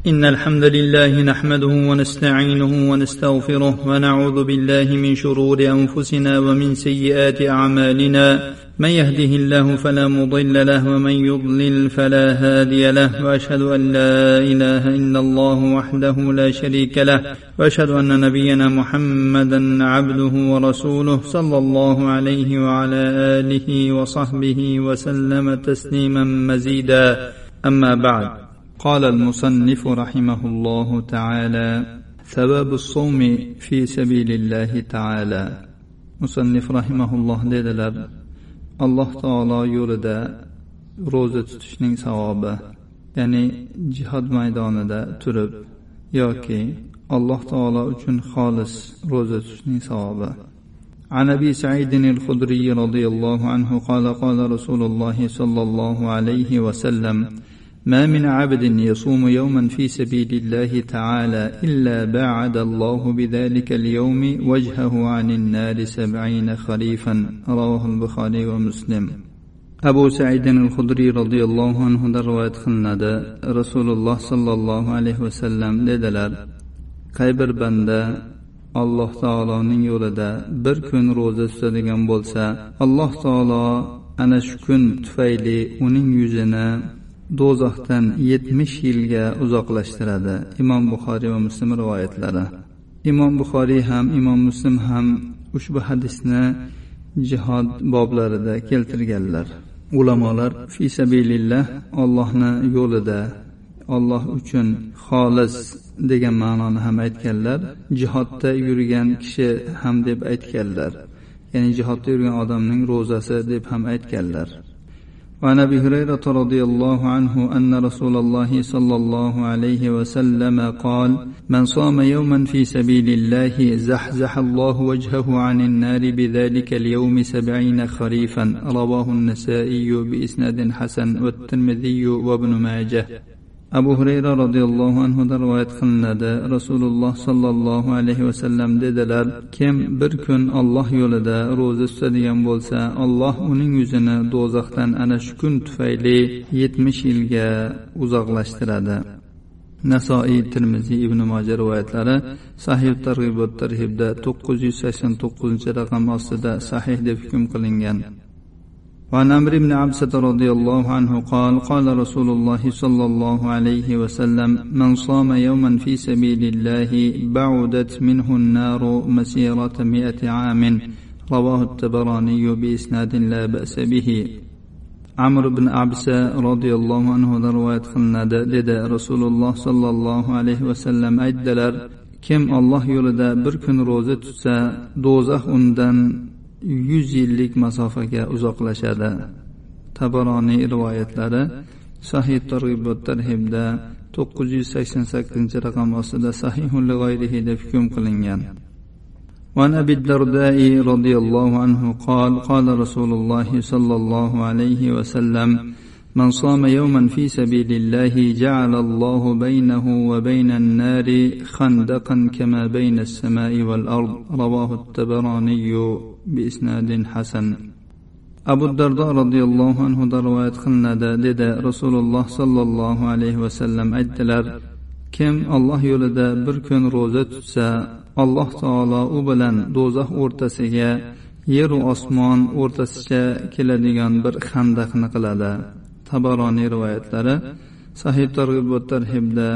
إن الحمد لله نحمده ونستعينه ونستغفره ونعوذ بالله من شرور أنفسنا ومن سيئات أعمالنا. من يهده الله فلا مضل له ومن يضلل فلا هادي له، وأشهد أن لا إله إلا الله وحده لا شريك له، وأشهد أن نبينا محمدا عبده ورسوله صلى الله عليه وعلى آله وصحبه وسلم تسليما مزيدا. أما بعد، قال المصنف رحمه الله تعالى: ثواب الصوم في سبيل الله تعالى. مصنف رحمه الله dediler: Allah Taala yo'lida ro'za tutishning savobi, ya'ni jihad maydonida turib yoki Alloh Taala uchun xolis ro'za tutishning savobi. عن أبي سعيد الخدري رضي الله عنه قال: قال رسول الله صلى الله عليه وسلم: ما من عبد يصوم يوما في سبيل الله تعالى إلا باعد الله بذلك اليوم وجهه عن النار 70 خريفا. رواه البخاري ومسلم. أبو سعيد الخدري رضي الله عنه رواية قilindi. Rasululloh sallallohu alayhi vasallam dedilar: qaybir banda Alloh taoloning yo'lida bir kun ro'za tutadigan bo'lsa, Alloh taolo ana shu kun tufayli uning yuzini do'zaxdan 70 yilga uzoqlashtiradi. Imom Buxoriy va Muslim rivoyatlari. Imom Buxoriy ham, Imom Muslim ham ushbu hadisni jihad boblarida keltirganlar. Ulamolar fi sabilillah, Allohning yo'lida, Alloh uchun xolis degan ma'noni ham aytganlar. Jihodda yurgan kishi ham deb aytganlar. Ya'ni jihodda yurgan odamning ro'zasi deb ham aytganlar. وعن أبي هريرة رضي الله عنه أن رسول الله صلى الله عليه وسلم قال: من صام يوما في سبيل الله زحزح الله وجهه عن النار بذلك اليوم 70 خريفا. رواه النسائي بإسناد حسن والترمذي وابن ماجه. Abu Hurayra radhiyallohu anhu da rivoyat qilinadi. Rasululloh sallallohu alayhi vasallam dedilar: kim bir kun Alloh yo'lida ro'za tutadigan bo'lsa, Alloh uning yuzini do'zaxdan ana shu kun tufayli 70 yilga uzoqlashtiradi. Nasoiy, Tirmiziy, Ibn Majah rivoyatlari Sahih Targ'ib va Tarhibda 989-raqam ostida sahih deb hukm qilingan. وعن عمرو بن عبسة رضي الله عنه قال: قال رسول الله صلى الله عليه وسلم: من صام يوما في سبيل الله بعدت منه النار مسيرة 100 عام. رواه الطبراني بإسناد لا بأس به. عمرو بن عبسة رضي الله عنه رواية qilinadi. Dedi Rasululloh sallallohu alayhi vasallam aytdilar: kim Alloh yo'lida bir kun ro'za tutsa, do'zax undan 100 yillik masofaga uzoqlashadi. Tabaroniy rivoyatlari Sahih Targ'ib va Tarhibda 988-raqam ostida sahihun li g'ayrihi deb hukm qilingan. وعن أبي الدرداء رضي الله عنه قال: قال رسول الله صلى الله عليه وسلم: من صام يوما في سبيل الله جعل الله بينه وبين النار خندقا كما بين السماء والأرض. رواه الطبراني بإسناد حسن. Abu Dardo radhiyallohu anhu da rivoyat qilinadi. Dedi Rasululloh sallallohu alayhi vasallam aytdilar: kim Alloh yo'lida bir kun ro'za tutsa, Alloh taolo u bilan do'zax o'rtasiga, yer va osmon o'rtasiga keladigan bir xandaqni qiladi. Tabaroniy rivoyatlari Sahih Targ'ib va Tarhibda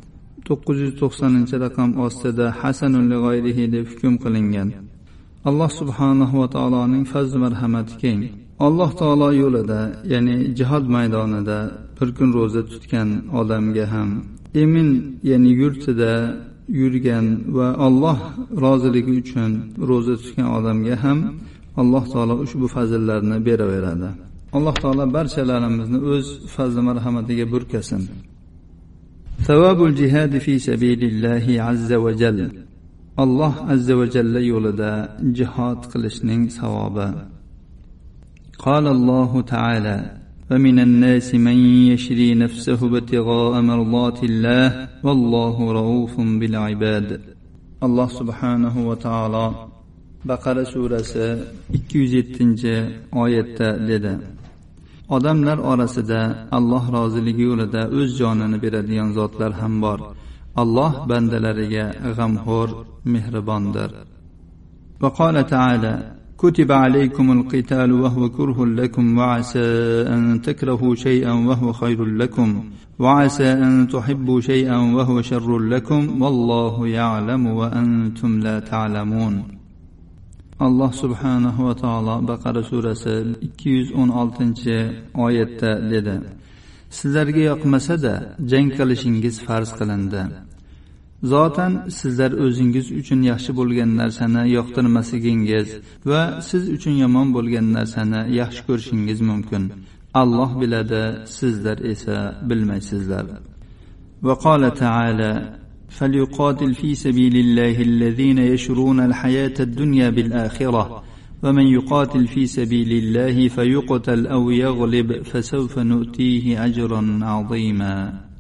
990-raqam ostida hasanun li g'ayrihi deb hukm qilingan. Alloh subhanahu va taoloning fazl marhamati keng. Alloh taolo yo'lida, ya'ni jihad maydonida bir kun ro'za tutgan odamga ham, emin, ya'ni yurtida yurgan va Alloh roziligi uchun ro'za tutgan odamga ham Alloh taolo ushbu fazillarni beraveradi. Alloh taolo barchalarimizni o'z fazl marhamatiga burkasin. Savabul jihad fi sabilillahi azza va jalla. Alloh azza va jalla yo'lida jihad qilishning savobi. قال الله تعالى: ومن الناس من يشري نفسه ابتغاء مرضات الله والله رؤوف بالعباد. Alloh subhanahu va taolo Baqara surasi 207-oyatda dedi: odamlar orasida Alloh roziligi yo'lida o'z jonini beradigan zotlar ham bor. Alloh bandalariga g'amxo'r, mehribondir. Va qala ta'ala: كتب عليكم القتال وهو كره لكم وعسى أن تكرهوا شيئا وهو خير لكم وعسى أن تحبوا شيئا وهو شر لكم والله يعلم وأنتم لا تعلمون. Allah subhanahu va taolo Baqara surasi 216-oyatda dedi: Sizlarga yoqmasa-da jang qilishingiz farz qilindi. Zotan sizlar o'zingiz uchun yaxshi bo'lgan narsani yoqtirmasligingiz va siz uchun yomon bo'lgan narsani yaxshi ko'rishingiz mumkin. Alloh biladi, sizlar esa bilmaysizlar. Va qala ta'ala: فليقاتل في سبيل الله الذين يشرون الحياة الدنيا بالآخرة ومن يقاتل في سبيل الله فيقتل أو يغلب فسوف نؤتيه أجرا عظيما.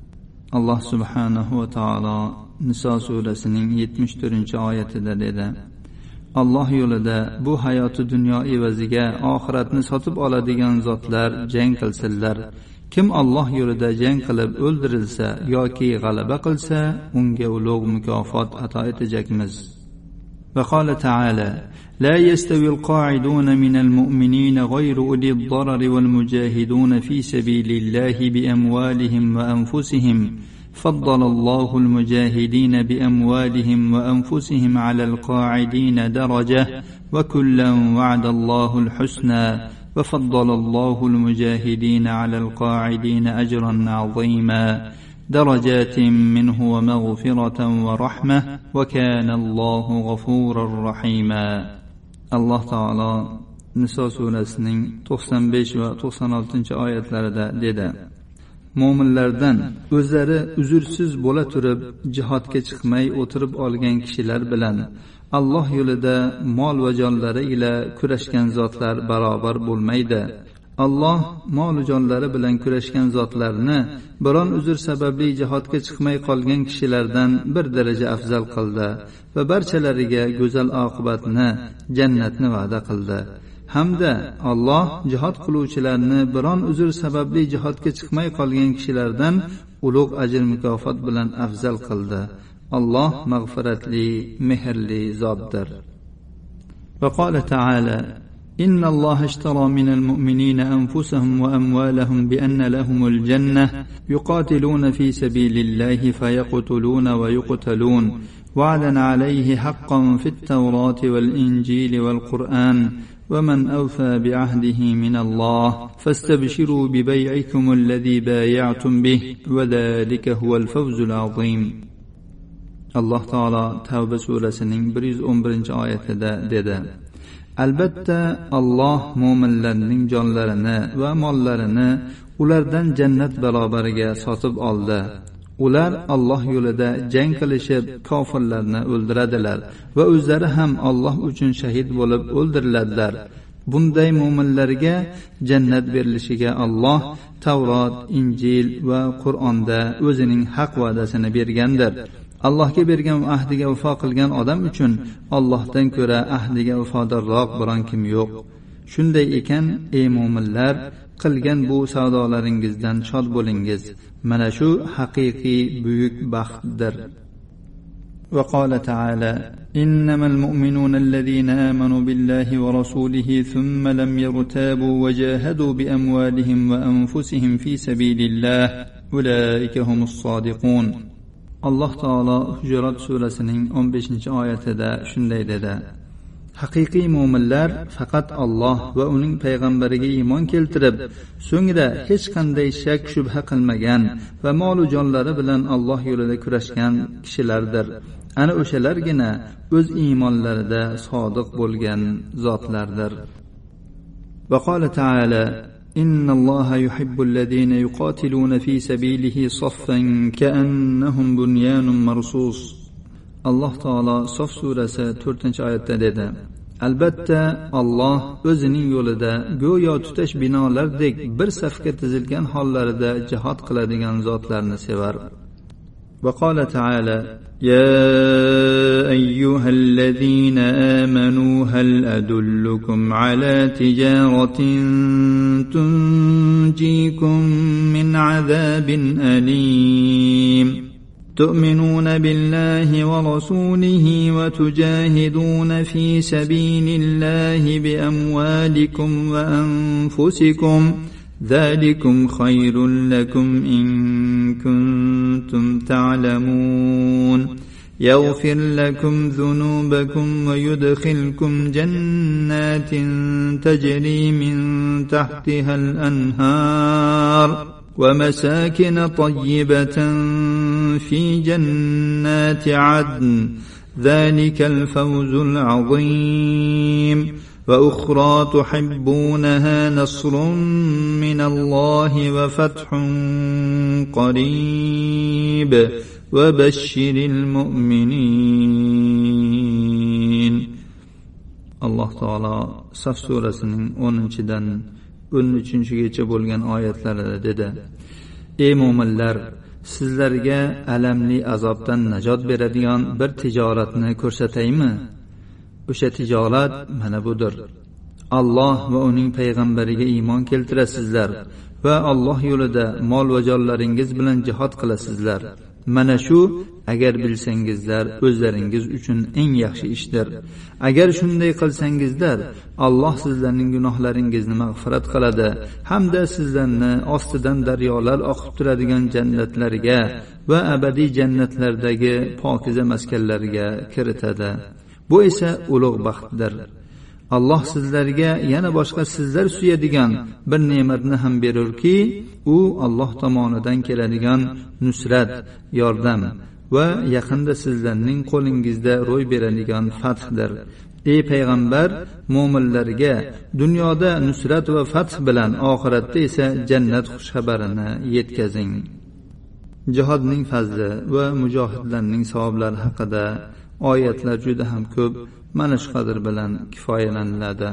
الله سبحانه وتعالى Niso surasining 74-oyatida dedi: Alloh yo'lida bu hayoti dunyo evaziga oxiratni sotib oladigan zotlar jang qilsinlar. Kim Alloh yo'lida jang qilib o'ldirilsa yoki g'alaba qilsa, unga ulug' mukofot ato etajakmiz. Va qala ta'ala: لا يستوي القاعدون من المؤمنين غير أولي الضرر والمجاهدون في سبيل الله بأموالهم وأنفسهم فضل الله المجاهدين بأموالهم وأنفسهم على القاعدين درجة وكلا وعد الله الحسنى وفضل الله المجاهدين على القاعدين أجرا عظيما درجات منه ومغفرة ورحمة وكان الله غفورا رحيما. الله تعالى Niso surasining 95 va 96-oyatlarida dedi: Mo'minlardan o'zlari uzursiz bo'la turib jihodga chiqmay o'tirib olgan kishilar bilan Alloh yo'lida mol va jonlari ila kurashgan zotlar barobar bo'lmaydi. Alloh mol va jonlari bilan kurashgan zotlarni biron uzr sababli jihodga chiqmay qolgan kishilardan bir daraja afzal qildi va barchalariga go'zal oqibatni, jannatni va'da qildi. Hamda Alloh jihad qiluvchilarni biron uzr sababli jihodga chiqmay qolgan kishilardan ulug' ajr mukofot bilan afzal qildi. Alloh mag'firatli, mehrli zotdir. Va qala ta'ala: إن الله اشترى من المؤمنين أنفسهم وأموالهم بأن لهم الجنة يقاتلون في سبيل الله فيقتلون ويقتلون وعدا عليه حقا في التوراة والإنجيل والقرآن ومن أوفى بعهده من الله فاستبشروا ببيعكم الذي بايعتم به وذلك هو الفوز العظيم. الله تعالى Tavba surasining 111-oyatida dedi: Albatta Alloh mo'minlarning jonlarini va mollarini ulardan jannat barobariga sotib oldi. Ular Alloh yo'lida jang qilishib kofirlarni o'ldiradilar va o'zlari ham Alloh uchun shahid bo'lib o'ldiriladilar. Bunday mo'minlarga jannat berilishiga Alloh Tavrot, Injil va Qur'onda o'zining haq va'dasini bergandir. Allohga bergan ahdiga vafo qilgan odam uchun Allohdan ko'ra ahdiga vafodorroq biron kim yo'q. Shunday ekan, ey mu'minlar, qilgan bu savdolaringizdan shod bo'lingiz. Mana shu haqiqiy buyuk baxtdir. Va qala ta'ala: innamal mu'minuna allazina amanu billahi va rasulihi thumma lam yartabu wa jahadu bi amwalihim va anfusihim fi sabilillah ulaika humus sodiqun. Alloh taolo Hujurat surasining 15-oyatida shunday dedi: Haqiqiy mu'minlar faqat Alloh va uning payg'ambariga iymon keltirib, so'ngra hech qanday shak shubha qilmagan va mol va jonlari bilan Alloh yo'lida kurashgan kishilardir. Ana o'shalargina o'z iymonlarida sodiq bo'lgan zotlardir. Va qala ta'ala: إن الله يحب الذين يقاتلون في سبيله صفا كأنهم بنيان مرصوص. الله تعالى Sof surasi 4-oyatda dedi: Albatta Alloh o'zining yo'lida go'yo tutash binolardek bir safga tizilgan hollarida jihad qiladigan zotlarni sevar. وقال تعالى: يا أيها الذين آمنوا هل أدلكم على تجارة تنجيكم من عذاب أليم تؤمنون بالله ورسوله وتجاهدون في سبيل الله بأموالكم وأنفسكم ذلكم خير لكم إن كنتم تعلمون يغفر لكم ذنوبكم ويدخلكم جنات تجري من تحتها الأنهار ومساكن طيبة في جنات عدن ذلك الفوز العظيم وأخرى تحبونها نصر من الله وفتح قريب وبشر المؤمنين. الله تعالى Saf surasining 10-dan 13-gacha bo'lgan oyatlarida dedi: Ey mo'minlar, sizlarga alamli azobdan najot beradigan bir tijoratni ko'rsataymi? O'sha tijorat mana budir. Alloh va uning payg'ambariga iymon keltirasizlar va Alloh yo'lida mol va jonlaringiz bilan jihad qilasizlar. Mana shu agar bilsangizlar o'zlaringiz uchun eng yaxshi ishdir. Agar shunday qilsangizlar, Alloh sizlarning gunohlaringizni mag'firat qiladi hamda sizlarni ostidan daryolar oqib turadigan jannatlarga va abadiy jannatlardagi pokiza maskanlarga kiritadi. Bu esa ulug' baxtdir. Alloh sizlarga yana boshqa sizlar suyadigan bir ne'matni ham berurki, u Alloh tomonidan keladigan nusrat, yordam va yaqinda sizlarning qo'lingizda ro'y beradigan fathdir. Ey payg'ambar, mo'minlarga dunyoda nusrat va fath bilan oxiratda esa jannat xushxabarini yetkazing. Jihodning fazli va mujohidlarning savoblari haqida oyatlar juda ham ko'p. mana shu qadr bilan kifoyalaniladi.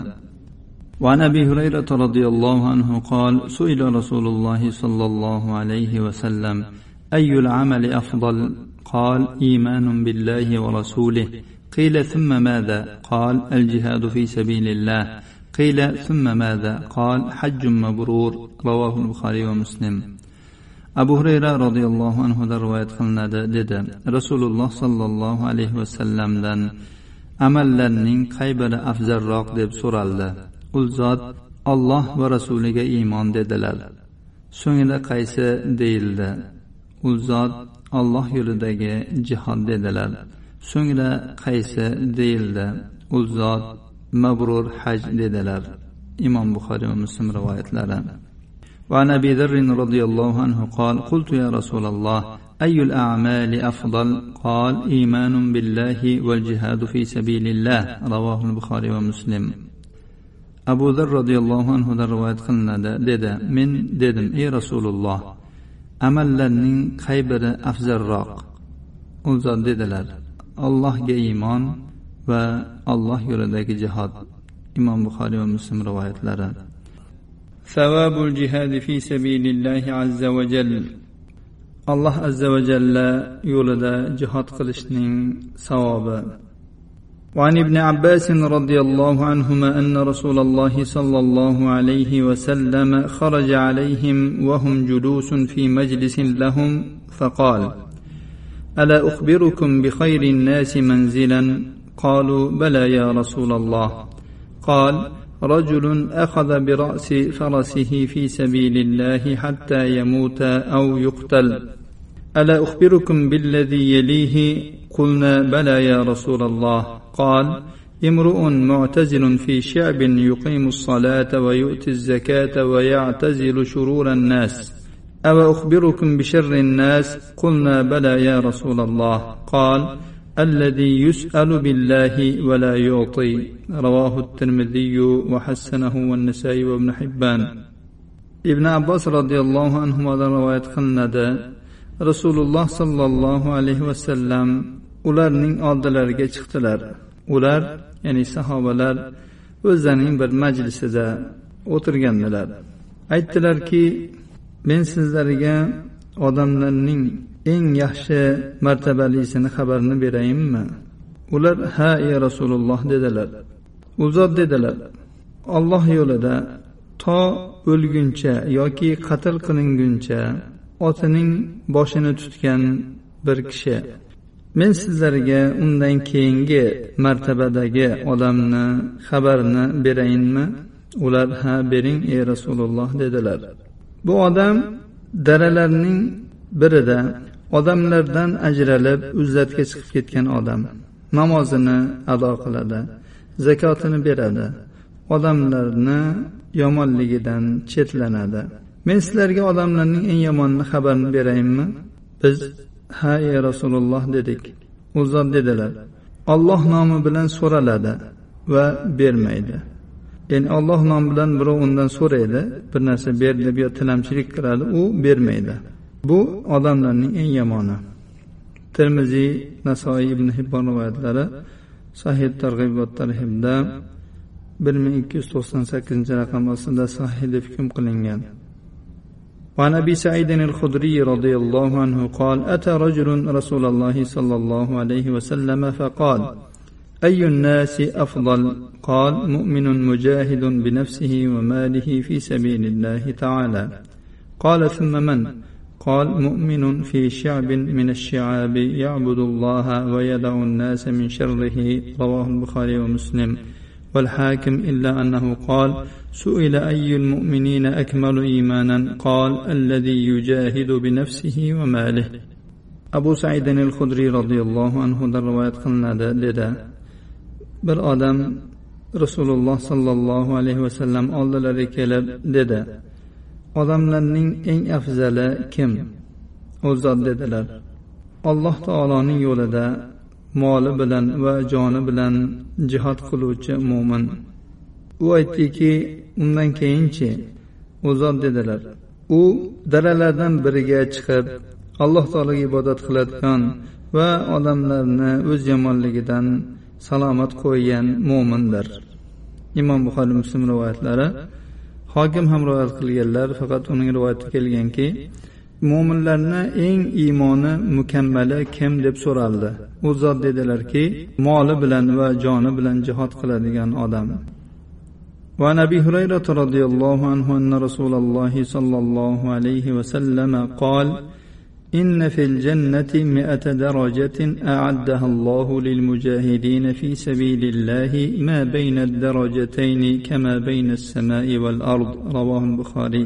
وعن أبي هريرة رضي الله عنه قال: سئل رسول الله صلى الله عليه وسلم: أي العمل أفضل؟ قال: إيمان بالله ورسوله. قيل: ثم ماذا؟ قال: الجهاد في سبيل الله. قيل: ثم ماذا؟ قال: حج مبرور. رواه البخاري ومسلم. Abu Hurayra radhiyallohu anhu da rivoyat qilinadi dedi: Rasululloh sallallohu alayhi vasallamdan amallarning qay biri afzalroq deb so'raldi. U zot Alloh va rasuliga iymon dedilar. So'ngra qaysi deyildi. U zot Alloh yo'lidagi jihad dedilar. So'ngra qaysi deyildi. U zot mabrur haj dedilar. Imom Buxoriy va Muslim rivoyatlari. وعن أبي ذر رضي الله عنه قال: قلت يا رسول الله أي الأعمال أفضل؟ قال: إيمان بالله والجهاد في سبيل الله. رواه البخاري ومسلم. Abu Zar radhiyallohu anhu da rivoyat qilinadi dedi: men dedim: ey Rasululloh, amallarning qay biri afzalroq? U zot dedilar: Allohga iymon va Alloh yo'lidagi jihad. Imom Buxoriy va Muslim rivoyatlari. ثواب الجهاد في سبيل الله عز وجل. الله عز وجل يولد جهاد قلشنين صوابا. وعن ابن عباس رضي الله عنهما أن رسول الله صلى الله عليه وسلم خرج عليهم وهم جلوس في مجلس لهم فقال: ألا أخبركم بخير الناس منزلا؟ قالوا: بلى يا رسول الله. قال: رجل أخذ برأس فرسه في سبيل الله حتى يموت أو يقتل. ألا أخبركم بالذي يليه؟ قلنا: بلى يا رسول الله. قال: امرؤ معتزل في شعب يقيم الصلاة ويؤتي الزكاة ويعتزل شرور الناس. أو أخبركم بشر الناس؟ قلنا: بلى يا رسول الله. قال: الذي يسأل بالله ولا يعطي. رواه الترمذي وحسنه والنسائي وابن حبان. ابن عباس رضي الله عنهما روايات qilinadi. Rasululloh sallallohu alayhi vasallam ularning oldilariga chiqdilar. Ular, ya'ni sahobalar, o'zlarining bir majlisida o'tirgandilar. Aytdilarki: men sizlarga odamlarning eng yaxshi martabalisini xabarini berayinmi? Ular ha ey Rasululloh dedilar. U zot dedilar: Alloh yo'lida to o'lguncha yoki qatl qilinguncha otining boshini tutgan bir kishi. Men sizlarga undan keyingi martabadagi odamni xabarini berayinmi? Ular ha bering ey Rasululloh dedilar. Bu odam daralarning birida odamlardan ajralib uzlatga chiqib ketgan odam. Namozini ado qiladi, zakotini beradi, odamlarni yomonligidan chetlanadi. Men sizlarga odamlarning eng yomonini xabarini berayinmi? Biz ha ey Rasululloh dedik. U zot dedilar: Alloh nomi bilan so'raladi va bermaydi. Ya'ni Alloh nomi bilan birov undan so'raydi, bir narsa ber deb yo tilamchilik qiladi, u bermaydi. Bu odamlarning eng yomoni. Termiziy, Nasoiy, Ibn Hibbon rivoyatlari Sahih Targ'ib va Tarhibda 1298-raqam ostida sahih deb hukm qilingan. وعن أبي سعيد الخدري رضي الله عنه قال: أتى رجل رسول الله صلى الله عليه وسلم فقال: أي الناس أفضل؟ قال: مؤمن مجاهد بنفسه وماله في سبيل الله تعالى. قال: ثم من؟ قال: مؤمن في شعب من الشعاب يعبد الله ويدع الناس من شره. رواه البخاري ومسلم والحاكم إلا أنه قال: سئل أي المؤمنين أكمل إيمانا؟ قال: الذي يجاهد بنفسه وماله. Abu Sa'id al-Khudri radhiyallohu anhu da rivoyat qilinadi dedi. Bir odam Rasululloh sallallohu alayhi va sallam oldilariga kelib dedi: Odamlarning eng afzali kim? O zot dedilar: Alloh taoloning yo'lida moli bilan va joni bilan jihad qiluvchi mu'min. U aytdiki: undan keyinchi? O zot dedilar: u daralardan biriga chiqib Alloh taologa ibodat qiladigan va odamlarni o'z yomonligidan salomat qo'ygan mu'mindir. Imom Buxoriy Muslim rivoyatlari, Hokim ham rivoyat qilganlar, faqat uning rivoyati kelganki, mu'minlarning eng iymoni mukammali kim deb so'raldi. U zot dedilarki, moli bilan va joni bilan jihad qiladigan odam. وعن أبي هريرة رضي الله عنه أن رسول الله صلى الله عليه وسلم قال: إن في الجنة 100 درجة أعدها الله للمجاهدين في سبيل الله ما بين الدرجتين كما بين السماء والأرض. رواه البخاري.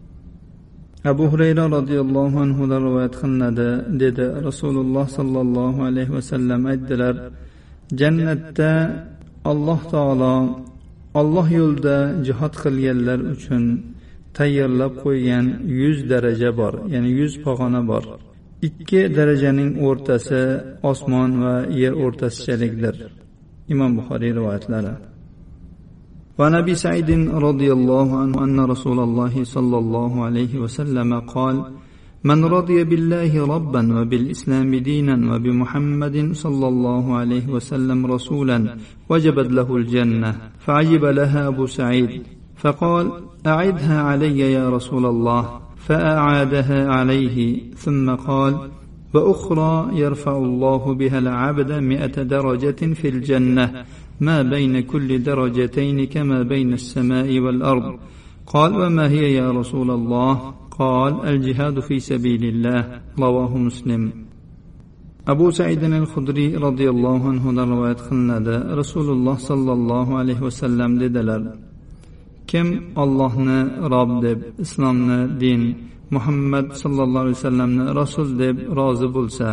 Abu Hurayra radhiyallohu anhu da rivoyat qilinadi dedi. Rasululloh sallallohu alayhi va sallam aytdilar: Jannatda Alloh taolo Alloh yo'lida jihad qilganlar uchun tayyorlab qo'ygan 100 daraja bor, ya'ni 100 pog'ona bor. 2 darajaning o'rtasi osmon va yer o'rtasichalikdir. Imom Buxoriy rivoyatlari. وعن أبي سعيد رضي الله عنه أن رسول الله صلى الله عليه وسلم قال: من رضي بالله ربا وبالإسلام دينا وبمحمد صلى الله عليه وسلم رسولا وجبت له الجنة. فعجب لها أبو سعيد فقال: أعدها علي يا رسول الله. فأعادها عليه ثم قال: وأخرى يرفع الله بها العبد 100 درجة في الجنة ما بين كل درجتين كما بين السماء والأرض. قال: وما هي يا رسول الله؟ قال: الجهاد في سبيل الله. رواه مسلم. Abu Sa'id al-Khudri radhiyallohu anhu da rivoyat qilinadi. Rasululloh sallallohu alayhi va sallam dedilar: Kim Allohni Rob deb, islomni din, Muhammad sallallohu alayhi va sallamni rasul deb rozi bo'lsa,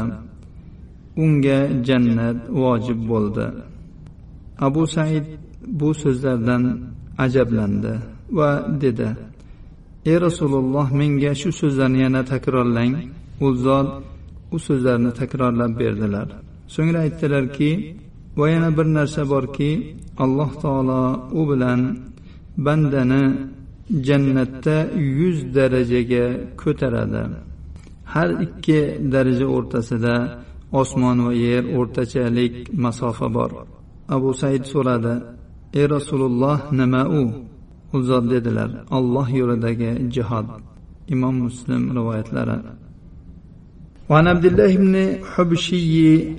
unga jannat vojib bo'ldi. Abu Sa'id bu so'zlardan ajablandi va dedi: Ey Rasululloh, menga shu so'zlarni yana takrorlang. U zot u so'zlarni takrorlab berdilar. So'ngra aytdilarki: va yana bir narsa borki, Alloh taolo u bilan bandani jannatda 100 darajaga ko'taradi. Har 2 daraja o'rtasida osmon va yer o'rtachalik masofa bor. Abu Said so'radi: Ey Rasululloh, nima u? U zot dedilar: Alloh yo'lidagi jihad. Imom Muslim rivoyatlari. وعن عبد الله بن حبشي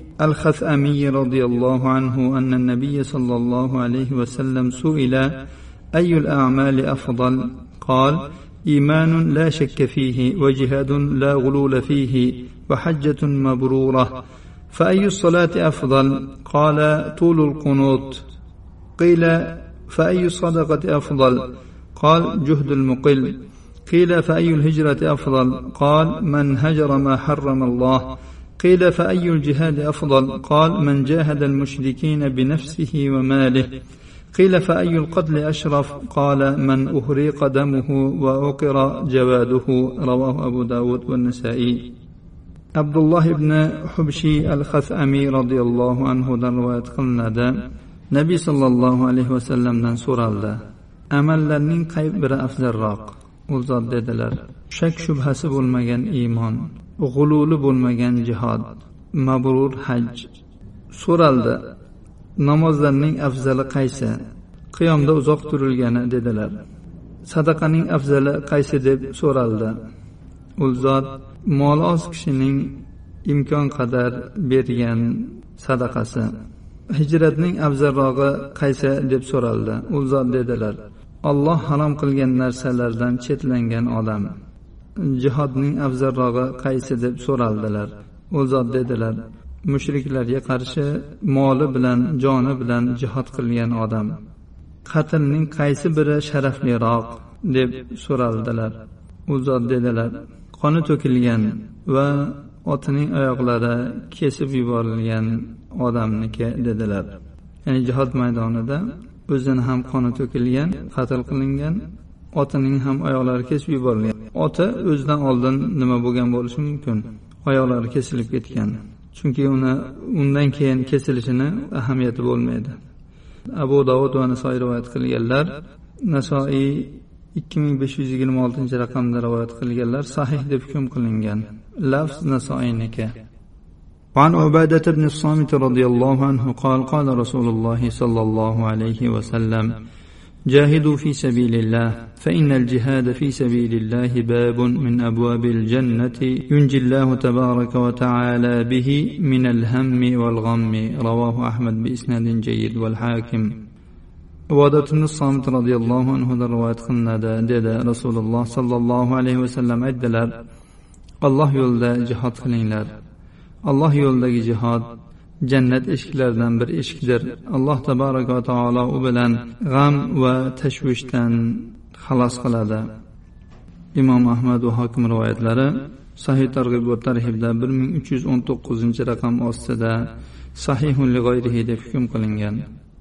الخثعمي رضي الله عنه أن النبي صلى الله عليه وسلم سئل أي الأعمال أفضل؟ قال: إيمان لا شك فيه، وجهاد لا غلول فيه، وحجة مبرورة. فأي الصلاة أفضل؟ قال: طول القنوت. قيل: فأي الصدقة أفضل؟ قال: جهد المقل. قيل: فأي الهجرة أفضل؟ قال: من هجر ما حرم الله. قيل: فأي الجهاد أفضل؟ قال: من جاهد المشركين بنفسه وماله. قيل: فأي القتل أشرف؟ قال: من أهريق دمه وعقر جواده. رواه أبو داود والنسائي. عبد الله بن حبشي الخثعمي رضي الله عنه روايat qilinadi. Nabiy sallallohu alayhi vasallamdan so'raldi: amallarning qay biri afzalroq? U zot dedilar: shak shubhasi bo'lmagan iymon, g'ululi bo'lmagan jihod, mabrur haj. So'raldi: namozlarning afzali qaysi? Qiyomda uzoq turilgani dedilar. Sadaqaning afzali qaysi deb so'raldi. U zot: mol oz kishining imkon qadar bergan sadaqasi. Hijratning afzalrog'i qaysi deb so'raldi. U zot dedilar: Alloh harom qilgan narsalardan chetlangan odam. Jihodning afzalrog'i qaysi deb so'raldilar. U zot dedilar: mushriklarga qarshi moli bilan, joni bilan jihod qilgan odam. Qatlning qaysi biri sharafliroq deb so'raldilar. U zot dedilar: qoni to'kilgan va otining oyoqlari kesib yuborilgan odamniki dedilar. Ya'ni jihod maydonida o'zini ham qoni to'kilgan, qatl qilingan, otining ham oyoqlari kesib yuborilgan. Oti o'zidan oldin nima bo'lgan bo'lishi mumkin? Oyoqlari kesilib ketgan. Chunki undan keyin kesilishini ahamiyati bo'lmaydi. Abu Dovud va Nasoiy rivoyat qilganlar. Nasoiy 2526 raqamda rivoyat qilganlar, sahih deb hukm qilingan. Lafz Nasoiyniki. وعن عبادة بن الصامت رضي الله عنه قال: قال رسول الله صلى الله عليه وسلم: جاهدوا في سبيل الله، فإن الجهاد في سبيل الله باب من أبواب الجنة ينجي الله تبارك وتعالى به من الهم والغم. رواه أحمد بإسناد جيد والحاكم. عبادة بن الصامت رضي الله عنه روايت قلنada dedi Rasululloh sallallohu alayhi vasallam aytdilar: Alloh yo'lida jihad qilinglar. Alloh yo'lidagi jihad jannat eshiklaridan bir eshikdir. Alloh tabaraka va taolo u bilan g'am va tashvishdan xalos qiladi. Imom Ahmad va Hokim rivoyatlari Sahih Targ'ib va Tarhibda 1319-raqam ostida sahihun li g'ayrihi deb hukm qilingan.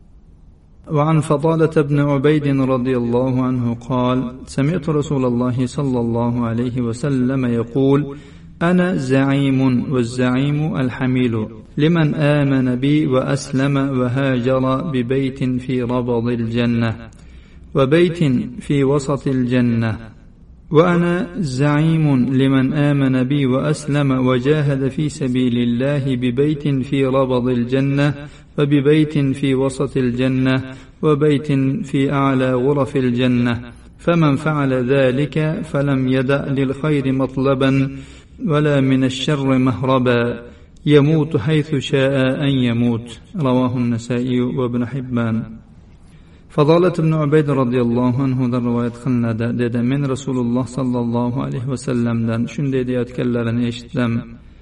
وعن فضالة بن عبيد رضي الله عنه قال: سمعت رسول الله صلى الله عليه وسلم يقول: أنا زعيم، والزعيم الحميل لمن آمن بي وأسلم وهاجر ببيت في ربض الجنة وبيت في وسط الجنة. وأنا زعيم لمن آمن بي وأسلم وجاهد في سبيل الله ببيت في ربض الجنة وببيت في وسط الجنة وبيت في أعلى غرف الجنة. فمن فعل ذلك فلم يدع للخير مطلبا ولا من الشر مهربا، يموت حيث شاء أن يموت. رواه النسائي وابن حبان. Fadolat ibn Ubayd radhiyallohu anhu dan rivoyat qilinadi. Dedi: men Rasululloh sallallohu alayhi vasallamdan shunday deyotganlarini eshitdim: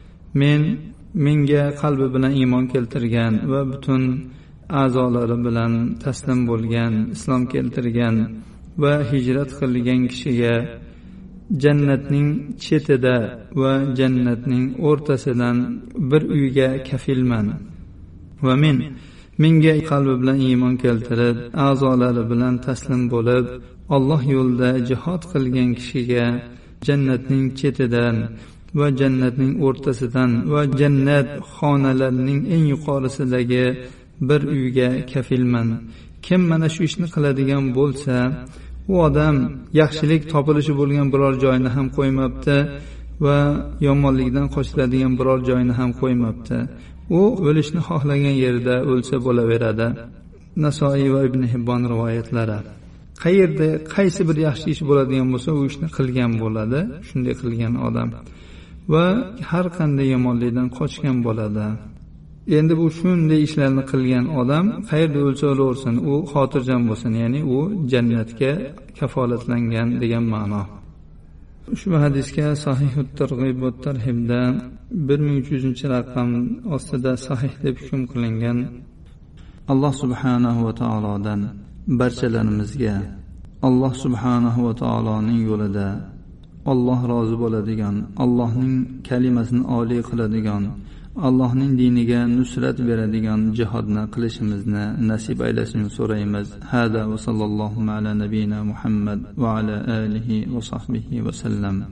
menga qalbi bilan iymon keltirgan va butun a'zolari bilan taslim bo'lgan, islom keltirgan va hijrat qilgan kishiga jannatning chetida va jannatning o'rtasidan bir uyga kafilman. Va menga qalbi bilan iymon keltirib, a'zolari bilan taslim bo'lib, Alloh yo'lida jihad qilgan kishiga jannatning chetidan va jannatning o'rtasidan va jannat xonalarining eng yuqorisidagi bir uyga kafilman. Kim mana shu ishni qiladigan bo'lsa, u odam yaxshilik topilishi bo'lgan biror joyni ham qo'ymabdi va yomonlikdan qochiladigan biror joyni ham qo'ymabdi. U o'lishni xohlagan yerda o'lsa bo'laveradi. Nasoiy va Ibn Hibbon rivoyatlari. Qaysi bir yaxshi ish bo'ladigan bo'lsa, u ishni qilgan bo'ladi, shunday qilgan odam. va har qanday yomonlikdan qochgan bo'ladi. Endi bu shunday ishlarni qilgan odam qayerda o'lsa o'laversin, u xotirjam bo'lsin, ya'ni u jannatga kafolatlangan degan ma'no. Ushbu hadisga Sahihut Targ'ib va Tarhibda 1300-raqam ostida sahih deb hukm qilingan. Alloh subhanahu va taolodan barchalarimizga Alloh subhanahu va taoloning yo'lida Alloh rozi bo'ladigan, Allohning kalimasini oliy qiladigan, Allohning diniga nusrat beradigan jihodni qilishimizni nasib aylasin so'raymiz. Hada va sallallohu ala nabiyina Muhammad va ala alihi va sahbihi va sallam.